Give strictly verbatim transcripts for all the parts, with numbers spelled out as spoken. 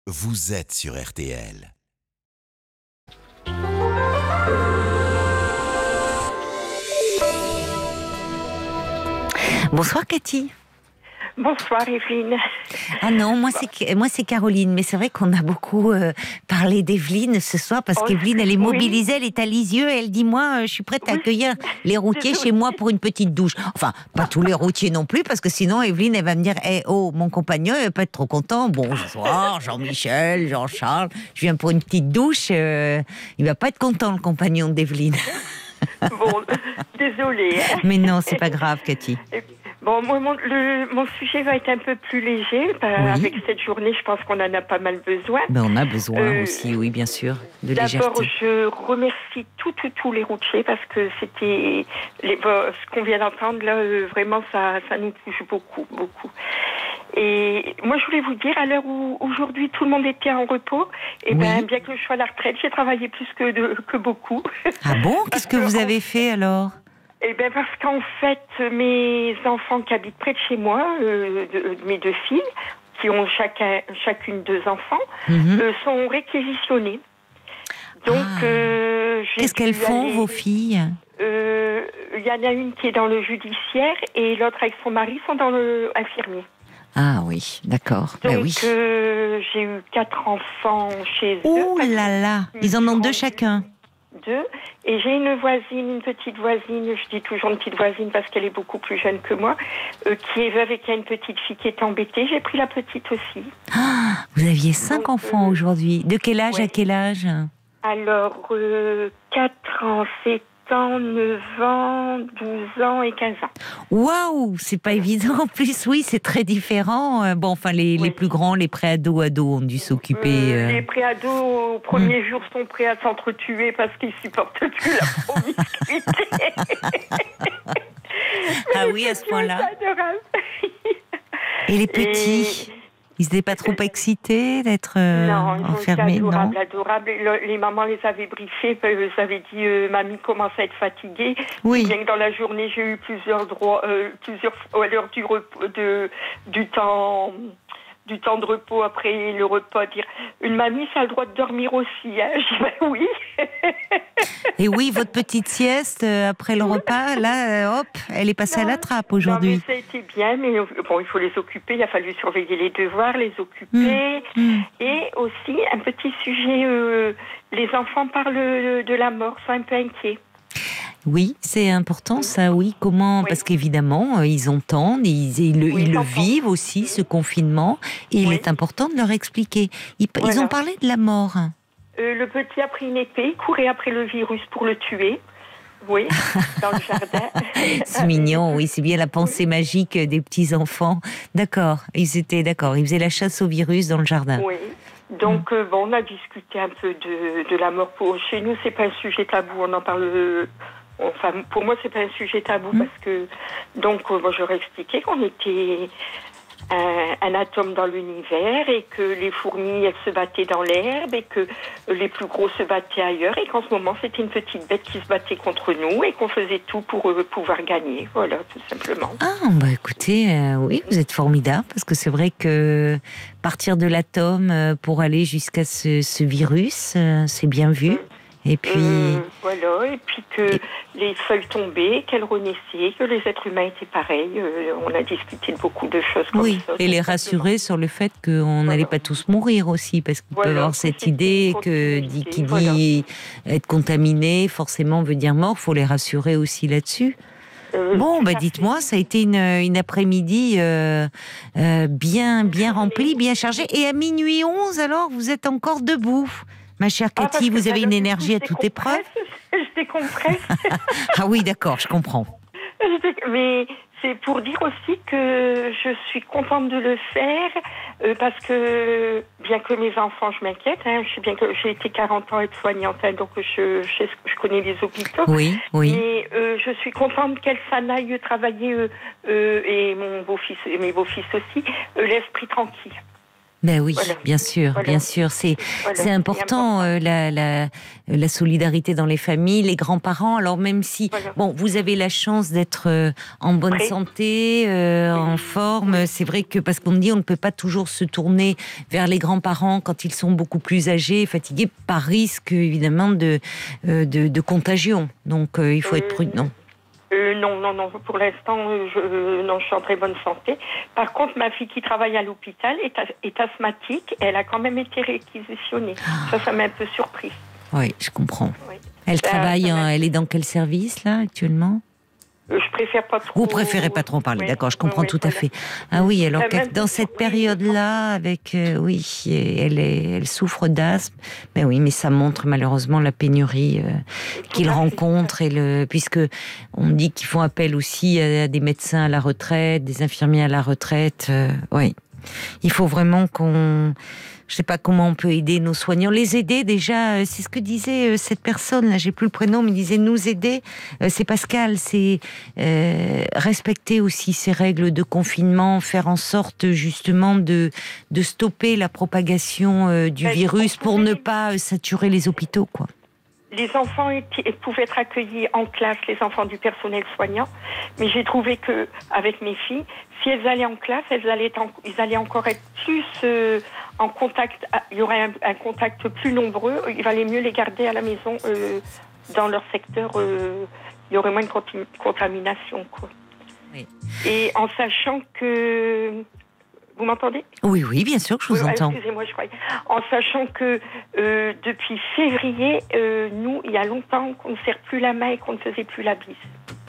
vous êtes sur R T L. Bonsoir Cathy. Bonsoir Evelyne. Ah non, moi c'est, moi c'est Caroline, mais c'est vrai qu'on a beaucoup euh, parlé d'Evelyne ce soir parce oh, qu'Evelyne elle est mobilisée, oui. Elle est à Lisieux et elle dit moi euh, je suis prête à oui. accueillir les routiers chez moi pour une petite douche. Enfin, pas tous les routiers non plus parce que sinon Evelyne elle va me dire hey, oh mon compagnon il va pas être trop content. Bonsoir Jean-Michel, Jean-Charles, je viens pour une petite douche, euh, il va pas être content le compagnon d'Evelyne. Bon, désolée. Mais non, c'est pas grave Cathy. Bon, moi, mon, le, mon sujet va être un peu plus léger. Bah, oui. Avec cette journée, je pense qu'on en a pas mal besoin. Ben, on a besoin euh, aussi, oui, bien sûr, de légèreté. D'abord, je remercie tous, tous, tous les routiers parce que c'était... Les, ce qu'on vient d'entendre, là, euh, vraiment, ça, ça nous touche beaucoup, beaucoup. Et moi, je voulais vous dire, à l'heure où aujourd'hui tout le monde était en repos, et oui. ben, bien que je sois à la retraite, j'ai travaillé plus que, de, que beaucoup. Ah bon? Qu'est-ce que vous avez fait alors? Eh bien, parce qu'en fait, mes enfants qui habitent près de chez moi, euh, de, de mes deux filles, qui ont chacun, chacune deux enfants, mm-hmm. euh, sont réquisitionnés. Donc, ah. euh, j'ai Qu'est-ce qu'elles font, aller... vos filles? Il euh, y en a une qui est dans le judiciaire et l'autre avec son mari sont dans le infirmier. Ah oui, d'accord. Donc, ben oui. euh, j'ai eu quatre enfants chez eux. Oh là là, ils en ont deux chacun. Deux. Et j'ai une voisine, une petite voisine, je dis toujours une petite voisine parce qu'elle est beaucoup plus jeune que moi, euh, qui est veuve et qui a une petite fille qui est embêtée. J'ai pris la petite aussi. Ah, vous aviez cinq Donc, enfants euh, aujourd'hui. De quel âge ouais. à quel âge? Alors, euh, quatre ans, sept ans, neuf ans, douze ans et quinze ans. Waouh, c'est pas évident en plus, oui, c'est très différent. Bon, enfin, les, oui. les plus grands, les préados, ados ont dû s'occuper. Euh, euh... Les préados, au premier mmh. jour, sont prêts à s'entretuer parce qu'ils supportent plus la promiscuité. Ah oui, à ce point-là. Et les petits et... Ils n'étaient pas trop excités d'être euh, non, enfermés, non, adorables, adorables. Les mamans les avaient briefés, elles avaient dit euh, mamie commence à être fatiguée. Oui. Bien que dans la journée j'ai eu plusieurs droits, euh, plusieurs à l'heure du repos, de du temps. du temps de repos après le repas, dire une mamie, ça a le droit de dormir aussi. Hein. Je dis, ben oui. Et oui, votre petite sieste euh, après le repas, là, euh, hop, elle est passée non, à la trappe aujourd'hui. Non, mais ça a été bien, mais bon, il faut les occuper. Il a fallu surveiller les devoirs, les occuper. Mmh. Mmh. Et aussi, un petit sujet, euh, les enfants parlent de la mort, sont un peu inquiets. Oui, c'est important ça, oui. Comment ? Oui. Parce qu'évidemment, ils entendent, ils, ils, oui, ils le vivent aussi, ce confinement, et oui. il est important de leur expliquer. Ils, voilà. ils ont parlé de la mort. Euh, le petit a pris une épée, il courait après le virus pour le tuer. Oui, dans le jardin. C'est mignon, oui, c'est bien la pensée oui. magique des petits-enfants. D'accord, ils étaient d'accord, ils faisaient la chasse au virus dans le jardin. Oui. Donc, mmh. euh, bon, on a discuté un peu de, de la mort. Pour, chez nous, c'est pas un sujet tabou, on en parle... Euh, Enfin, pour moi, c'est pas un sujet tabou mmh. parce que, donc, euh, moi, j'aurais expliqué qu'on était un, un atome dans l'univers et que les fourmis, elles se battaient dans l'herbe et que les plus gros se battaient ailleurs et qu'en ce moment, c'était une petite bête qui se battait contre nous et qu'on faisait tout pour euh, pouvoir gagner. Voilà, tout simplement. Ah, bah écoutez, euh, oui, vous êtes formidable parce que c'est vrai que partir de l'atome pour aller jusqu'à ce, ce virus, euh, c'est bien vu. Mmh. Et puis... Euh, voilà, et puis que et... les feuilles tombaient, qu'elles renaissaient, que les êtres humains étaient pareils. Euh, on a discuté de beaucoup de choses comme oui, ça. Et les rassurer sur le fait qu'on n'allait voilà. pas tous mourir aussi, parce qu'ils voilà, peuvent avoir cette idée que, dit, qui dit voilà. être contaminé, forcément veut dire mort. Il faut les rassurer aussi là-dessus. Euh, bon, bah dites-moi, ça a été une, une après-midi euh, euh, bien, bien remplie, bien chargée. Et à minuit onze, alors, vous êtes encore debout. Ma chère Cathy, ah, vous avez une énergie à toute épreuve. Je décompresse. Ah oui, d'accord, je comprends. Mais c'est pour dire aussi que je suis contente de le faire euh, parce que, bien que mes enfants, je m'inquiète, hein, je sais bien que j'ai été quarante ans aide-soignante, hein, donc je, je, je connais les hôpitaux. Oui, oui. Mais euh, je suis contente qu'elles s'en aillent travailler, euh, euh, et mon beau-fils, et mes beaux-fils aussi, euh, l'esprit tranquille. Ben oui, Voilà. bien sûr, Voilà. bien sûr. C'est Voilà, c'est c'est important, important. euh, la, la, la solidarité dans les familles, les grands-parents. Alors même si, Voilà. bon, vous avez la chance d'être euh, en bonne Prêt. santé, euh, Oui. en forme, c'est vrai que parce qu'on dit on ne peut pas toujours se tourner vers les grands-parents quand ils sont beaucoup plus âgés, fatigués, par risque évidemment de euh, de, de contagion. Donc euh, il faut être Euh, prudent. Euh, non, non, non. Pour l'instant, euh, je, euh, non, je suis en très bonne santé. Par contre, ma fille qui travaille à l'hôpital est, as- est asthmatique. Elle a quand même été réquisitionnée. Ça, ça m'a un peu surpris. Oui, je comprends. Oui. Elle Ça- travaille, ça en- m'a- elle est dans quel service là actuellement? Euh, je préfère pas trop. Vous préférez pas trop en parler, Ouais, d'accord, je comprends ouais, tout à voilà. fait. Ah oui, alors Ça que m'a- dans cette oui, période-là, avec euh, oui, elle est, elle souffre d'asthme. Mais oui, mais ça montre malheureusement la pénurie euh, Tout qu'il à fait. rencontre et le, puisque on dit qu'ils font appel aussi à des médecins à la retraite, des infirmiers à la retraite. Euh, oui, il faut vraiment qu'on je sais pas comment on peut aider nos soignants. Les aider déjà, euh, c'est ce que disait euh, cette personne, là, j'ai plus le prénom, mais il disait nous aider, euh, c'est Pascal, c'est euh, respecter aussi ces règles de confinement, faire en sorte justement de, de stopper la propagation euh, du Ben, virus on pour pouvait- ne pas euh, saturer les hôpitaux, quoi. Les enfants étaient- pouvaient être accueillis en classe, les enfants du personnel soignant, mais j'ai trouvé que avec mes filles, si elles allaient en classe, elles allaient, en- ils allaient encore être plus euh, en contact. Il y aurait un, un contact plus nombreux. Il valait mieux les garder à la maison euh, dans leur secteur. Euh, il y aurait moins de conti- contamination, quoi. Oui. Et en sachant que vous m'entendez? Oui, oui, bien sûr que je vous Oui, ah, entends. excusez-moi, je croyais. En sachant que euh, depuis février, euh, nous, il y a longtemps qu'on ne serre plus la main et qu'on ne faisait plus la bise.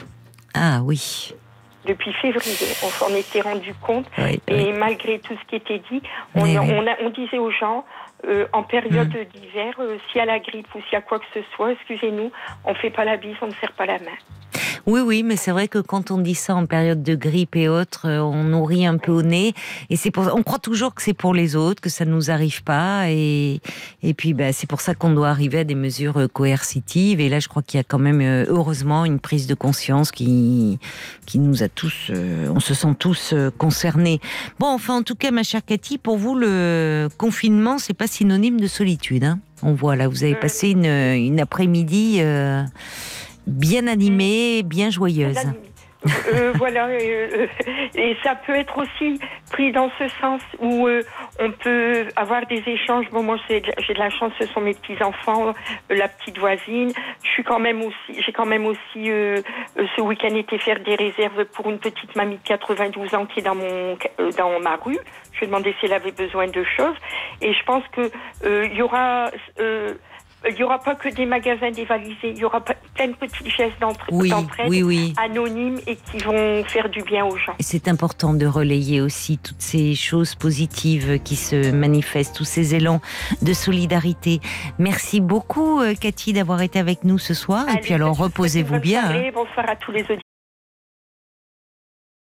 Ah oui, Depuis février, on s'en était rendu compte. oui, Et oui. malgré tout ce qui était dit, on, Mais oui. on, a- on disait aux gens, euh, en période Mm. d'hiver, euh, s'il y a la grippe ou s'il y a quoi que ce soit, excusez-nous, on ne fait pas la bise, on ne serre pas la main. Oui, oui, mais c'est vrai que quand on dit ça en période de grippe et autres, euh, on nourrit un peu au nez. Et c'est pour, on croit toujours que c'est pour les autres, que ça ne nous arrive pas. Et, et puis, bah, c'est pour ça qu'on doit arriver à des mesures euh, coercitives. Et là, je crois qu'il y a quand même, euh, heureusement, une prise de conscience qui, qui nous a tous, euh, on se sent tous euh, concernés. Bon, enfin, en tout cas, ma chère Cathy, pour vous, le confinement, c'est pas synonyme de solitude, hein. On voit là, vous avez Euh, passé une, une après-midi euh, bien animée, bien joyeuse. La limite. Euh, voilà, euh, et ça peut être aussi pris dans ce sens où euh, on peut avoir des échanges. Bon, moi, c'est- j'ai de la chance, ce sont mes petits enfants, euh, la petite voisine. Je suis quand même aussi, j'ai quand même aussi euh, euh, ce week-end été faire des réserves pour une petite mamie de quatre-vingt-douze ans qui est dans mon euh, dans ma rue. Je lui ai demandé si elle avait besoin de choses, et je pense que euh, il y aura euh, il n'y aura pas que des magasins dévalisés, il y aura plein de petits gestes d'entre- Oui, d'entraide oui, oui. anonymes et qui vont faire du bien aux gens. Et c'est important de relayer aussi toutes ces choses positives qui se manifestent, tous ces élans de solidarité. Merci beaucoup, euh, Cathy, d'avoir été avec nous ce soir. Allez, Et puis alors, je vous souhaite une reposez-vous bonne bien. soirée. hein. Bonsoir à tous les auditeurs.